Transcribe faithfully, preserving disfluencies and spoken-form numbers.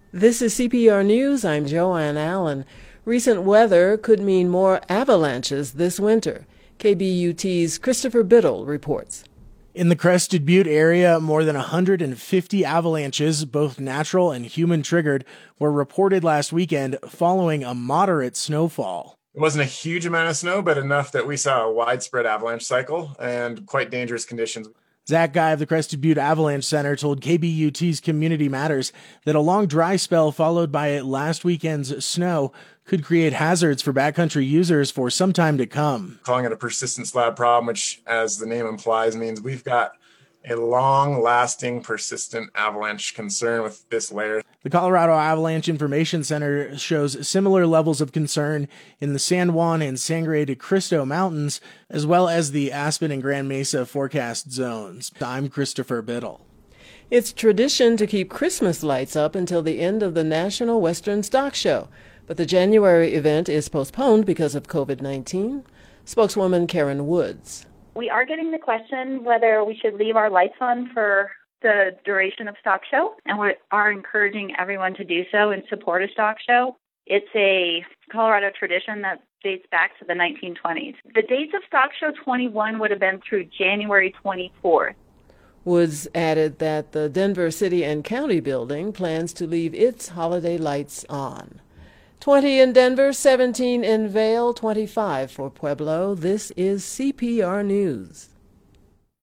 This is C P R News. I'm Joanne Allen. Recent weather could mean more avalanches this winter. K B U T's Christopher Biddle reports. In the Crested Butte area, more than one hundred fifty avalanches, both natural and human-triggered, were reported last weekend following a moderate snowfall. It wasn't a huge amount of snow, but enough that we saw a widespread avalanche cycle and quite dangerous conditions. Zach Guy of the Crested Butte Avalanche Center told K B U T's Community Matters that a long dry spell followed by last weekend's snow could create hazards for backcountry users for some time to come. Calling it a persistent slab problem, which, as the name implies, means we've got a long-lasting, persistent avalanche concern with this layer. The Colorado Avalanche Information Center shows similar levels of concern in the San Juan and Sangre de Cristo Mountains, as well as the Aspen and Grand Mesa forecast zones. I'm Christopher Biddle. It's tradition to keep Christmas lights up until the end of the National Western Stock Show, but the January event is postponed because of covid nineteen. Spokeswoman Karen Woods. We are getting the question whether we should leave our lights on for the duration of Stock Show, and we are encouraging everyone to do so and support a Stock Show. It's a Colorado tradition that dates back to the nineteen twenties. The dates of Stock Show twenty-one would have been through January twenty-fourth. Woods added that the Denver City and County building plans to leave its holiday lights on. twenty in Denver, seventeen in Vail, twenty-five for Pueblo. This is C P R News.